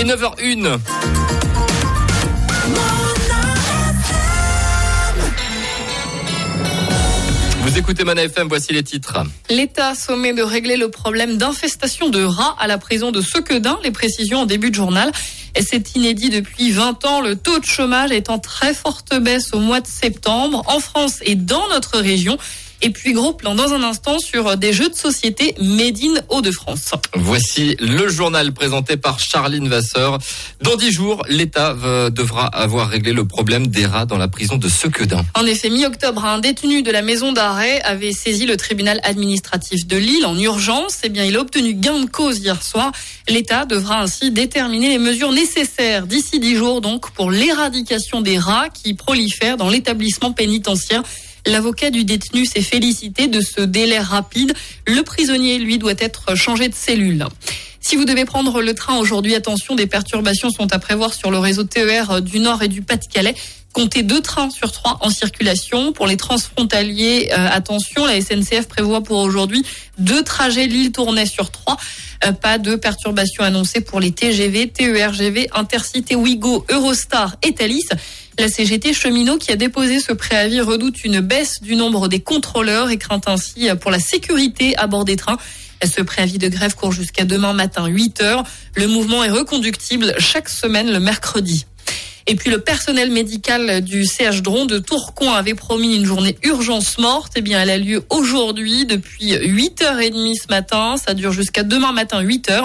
est 9h01. Vous écoutez Mana FM, voici les titres. L'État sommet de régler le problème d'infestation de rats à la prison de Sequedin. Les précisions en début de journal. Et c'est inédit depuis 20 ans. Le taux de chômage est en très forte baisse au mois de septembre en France et dans notre région. Et puis gros plan dans un instant sur des jeux de société Made in Hauts-de-France. Voici le journal présenté par Charline Vasseur. Dans 10 jours, l'État devra avoir réglé le problème des rats dans la prison de Sequedin. En effet, mi-octobre, un détenu de la maison d'arrêt avait saisi le tribunal administratif de Lille en urgence. Il a obtenu gain de cause hier soir. L'État devra ainsi déterminer les mesures nécessaires d'ici 10 jours donc pour l'éradication des rats qui prolifèrent dans l'établissement pénitentiaire. L'avocat du détenu s'est félicité de ce délai rapide. Le prisonnier, lui, doit être changé de cellule. Si vous devez prendre le train aujourd'hui, attention, des perturbations sont à prévoir sur le réseau TER du Nord et du Pas-de-Calais. Comptez 2 trains sur 3 en circulation. Pour les transfrontaliers, attention, la SNCF prévoit pour aujourd'hui 2 trajets Lille-Tournai sur 3. Pas de perturbations annoncées pour les TGV, TERGV, Intercité, Ouigo, Eurostar et Thalys. La CGT cheminot qui a déposé ce préavis redoute une baisse du nombre des contrôleurs et craint ainsi pour la sécurité à bord des trains. Ce préavis de grève court jusqu'à demain matin 8h. Le mouvement est reconductible chaque semaine le mercredi. Et puis le personnel médical du CH Dron de Tourcoing avait promis une journée urgence morte. Elle a lieu aujourd'hui depuis 8h30 ce matin. Ça dure jusqu'à demain matin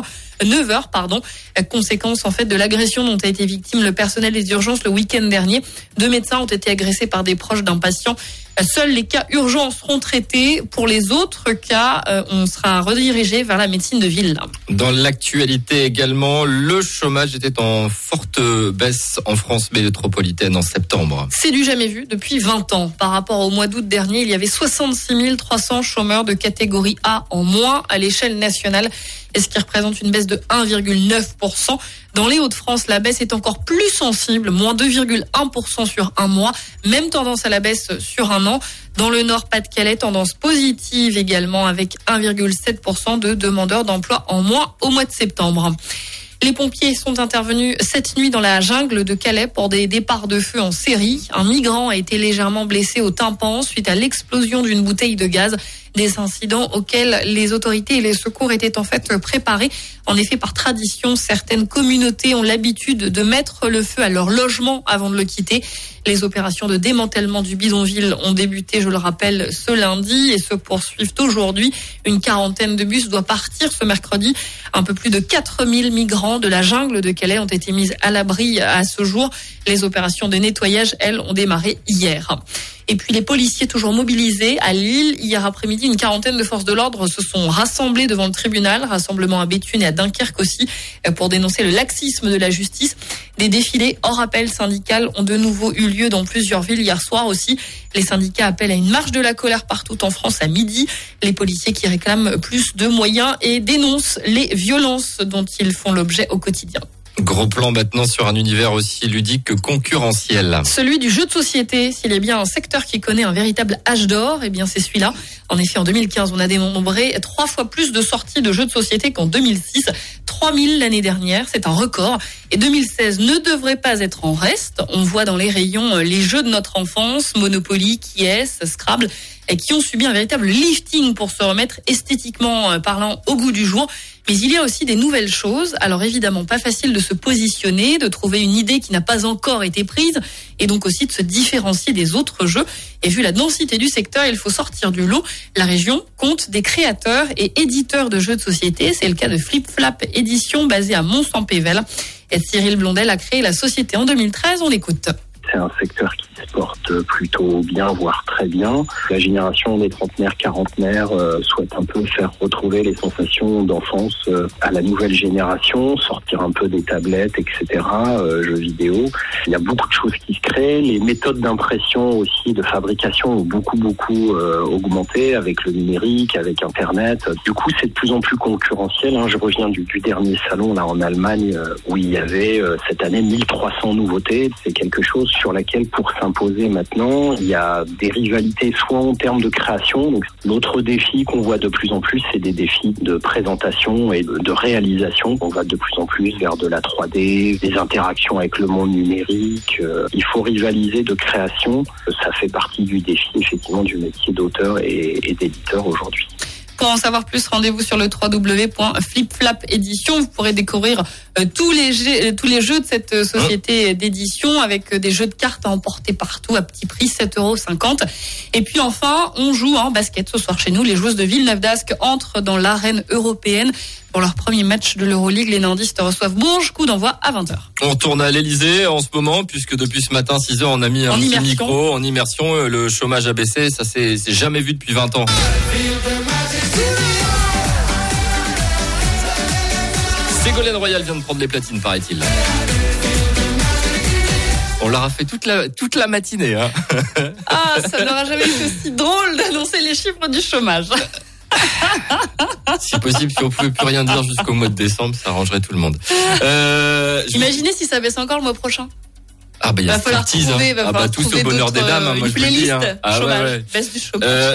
9h. Conséquence en fait de l'agression dont a été victime le personnel des urgences le week-end dernier. 2 médecins ont été agressés par des proches d'un patient. Seuls les cas urgents seront traités. Pour les autres cas, on sera redirigé vers la médecine de ville. Dans l'actualité également, le chômage était en forte baisse en France métropolitaine en septembre. C'est du jamais vu depuis 20 ans. Par rapport au mois d'août dernier, il y avait 66 300 chômeurs de catégorie A en moins à l'échelle nationale, et ce qui représente une baisse de 1,9%. Dans les Hauts-de-France, la baisse est encore plus sensible, moins 2,1% sur un mois. Même tendance à la baisse sur un an. Dans le Nord, Pas-de-Calais, tendance positive également avec 1,7% de demandeurs d'emploi en moins au mois de septembre. Les pompiers sont intervenus cette nuit dans la jungle de Calais pour des départs de feu en série. Un migrant a été légèrement blessé au tympan suite à l'explosion d'une bouteille de gaz. Des incidents auxquels les autorités et les secours étaient en fait préparés. En effet, par tradition, certaines communautés ont l'habitude de mettre le feu à leur logement avant de le quitter. Les opérations de démantèlement du bidonville ont débuté, je le rappelle, ce lundi et se poursuivent aujourd'hui. Une quarantaine de bus doit partir ce mercredi. Un peu plus de 4000 migrants de la jungle de Calais ont été mis à l'abri à ce jour. Les opérations de nettoyage, elles, ont démarré hier. Et puis les policiers toujours mobilisés à Lille. Hier après-midi, une quarantaine de forces de l'ordre se sont rassemblées devant le tribunal. Rassemblement à Béthune et à Dunkerque aussi pour dénoncer le laxisme de la justice. Des défilés hors appel syndical ont de nouveau eu lieu dans plusieurs villes hier soir aussi. Les syndicats appellent à une marche de la colère partout en France à midi. Les policiers qui réclament plus de moyens et dénoncent les violences dont ils font l'objet au quotidien. Gros plan maintenant sur un univers aussi ludique que concurrentiel. Celui du jeu de société, s'il est bien un secteur qui connaît un véritable âge d'or, c'est celui-là. En effet, en 2015, on a dénombré 3 fois plus de sorties de jeux de société qu'en 2006. 3000 l'année dernière, c'est un record. Et 2016 ne devrait pas être en reste. On voit dans les rayons les jeux de notre enfance, Monopoly, Qui-est, Scrabble, et qui ont subi un véritable lifting pour se remettre esthétiquement parlant au goût du jour. Mais il y a aussi des nouvelles choses. Alors évidemment, pas facile de se positionner, de trouver une idée qui n'a pas encore été prise et donc aussi de se différencier des autres jeux. Et vu la densité du secteur, il faut sortir du lot. La région compte des créateurs et éditeurs de jeux de société. C'est le cas de Flip Flap Édition basée à Mons-en-Pévèle. Et Cyril Blondel a créé la société en 2013. On l'écoute. C'est un secteur qui se porte plutôt bien, voire très bien. La génération des trentenaires, quarantenaires souhaite un peu faire retrouver les sensations d'enfance à la nouvelle génération, sortir un peu des tablettes, etc., jeux vidéo. Il y a beaucoup de choses qui se créent. Les méthodes d'impression aussi, de fabrication ont beaucoup augmenté avec le numérique, avec Internet. Du coup, c'est de plus en plus concurrentiel. Je reviens du dernier salon là en Allemagne où il y avait cette année 1300 nouveautés. C'est quelque chose sur laquelle, pour s'imposer maintenant, il y a des rivalités soit en termes de création. Donc, l'autre défi qu'on voit de plus en plus, c'est des défis de présentation et de réalisation. On va de plus en plus vers de la 3D, des interactions avec le monde numérique. Il faut rivaliser de création. Ça fait partie du défi, effectivement, du métier d'auteur et d'éditeur aujourd'hui. Pour en savoir plus, rendez-vous sur le www.flipflap-édition. Vous pourrez découvrir tous les jeux de cette société d'édition avec des jeux de cartes à emporter partout à petit prix, 7,50 €. Et puis enfin, on joue en basket ce soir chez nous. Les joueuses de Villeneuve d'Ascq entrent dans l'arène européenne. Pour leur premier match de l'Euroleague, les nordistes reçoivent Bourges, coup d'envoi à 20h. On tourne à l'Elysée en ce moment, puisque depuis ce matin, 6h, on a mis un petit micro en immersion. Le chômage a baissé, ça c'est jamais vu depuis 20 ans. Ségolène Royal vient de prendre les platines, paraît-il. On leur a fait toute la matinée. Hein. Ah, ça n'aura jamais été aussi drôle d'annoncer les chiffres du chômage. Si possible, si on pouvait plus rien dire jusqu'au mois de décembre, ça arrangerait tout le monde. Imaginez si ça baisse encore le mois prochain. Ah bah il y a striptease, hein. Tous au bonheur des dames, moi je vous le dis. Chômage, baisse du chômage.